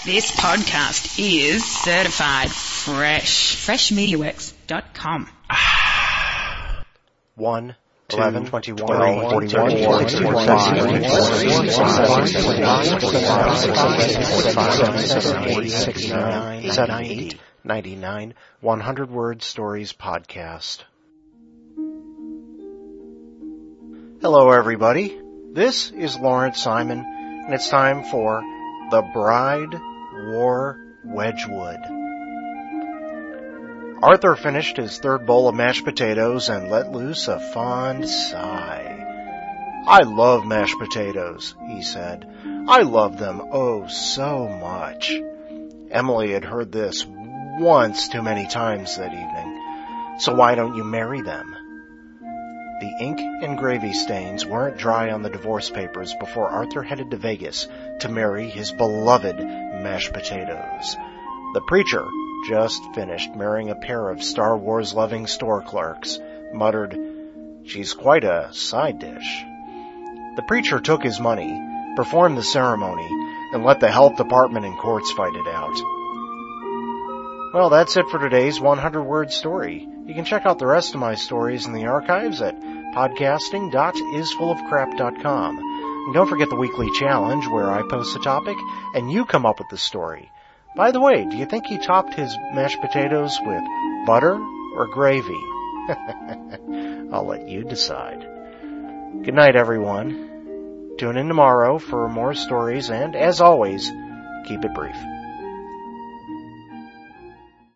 This podcast is certified fresh. FreshMediaWorks.com. 1, 11, 21, 41, 42, 69, 70, 99, 100 Word Stories Podcast. Hello everybody, this is Lawrence Simon, and it's time for The Bride Wore Wedgwood. Arthur finished his third bowl of mashed potatoes and let loose a fond sigh. "I love mashed potatoes," he said. "I love them oh so much." Emily had heard this once too many times that evening. "So why don't you marry them?" The ink and gravy stains weren't dry on the divorce papers before Arthur headed to Vegas to marry his beloved mashed potatoes. The preacher, just finished marrying a pair of Star Wars-loving store clerks, muttered, "She's quite a side dish." The preacher took his money, performed the ceremony, and let the health department and courts fight it out. Well, that's it for today's 100-word story. You can check out the rest of my stories in the archives at podcasting.isfullofcrap.com. And don't forget the weekly challenge where I post a topic and you come up with the story. By the way, do you think he topped his mashed potatoes with butter or gravy? I'll let you decide. Good night, everyone. Tune in tomorrow for more stories, and as always, keep it brief.